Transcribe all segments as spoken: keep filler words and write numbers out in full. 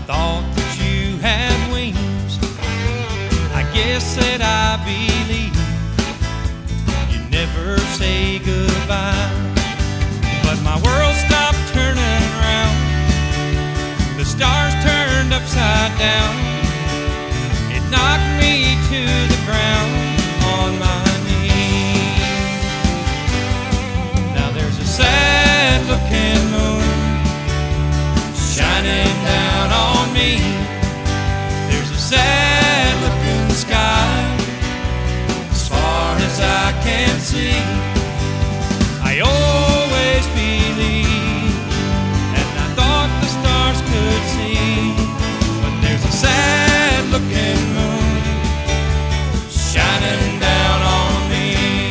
thought that you had wings. I guess that I believe you never say goodbye. But my world stopped turning around, the stars turned upside down. It knocked me to the ground on my knees. Now there's a sad looking moon shining down on me. There's a sad looking sky as far as I can see. I always believed, and I thought the stars could see, but there's a sad looking moon shining down on me.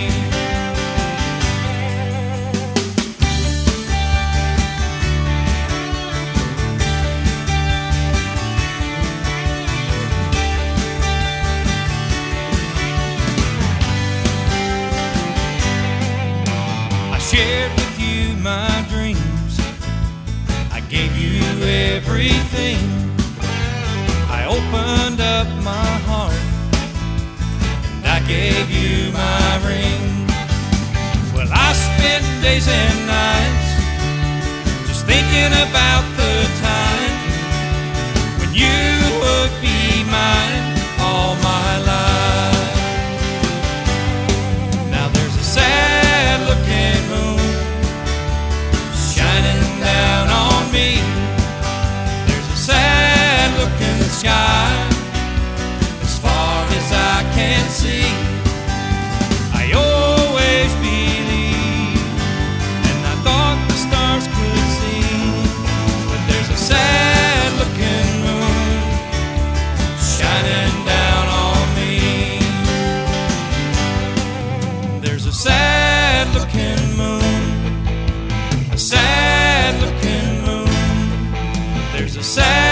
I shared with you my dreams, I gave you everything. I opened up my heart and I gave you my ring. Well, I spent days and nights just thinking about the time when you would be mine all my life. Now there's a sad looking moon shining down on me. There's a sad looking sky as far as I can see. I always believed, and I thought the stars could see, but there's a sad looking moon shining down on me. There's a sad looking moon, a sad looking moon. There's a sad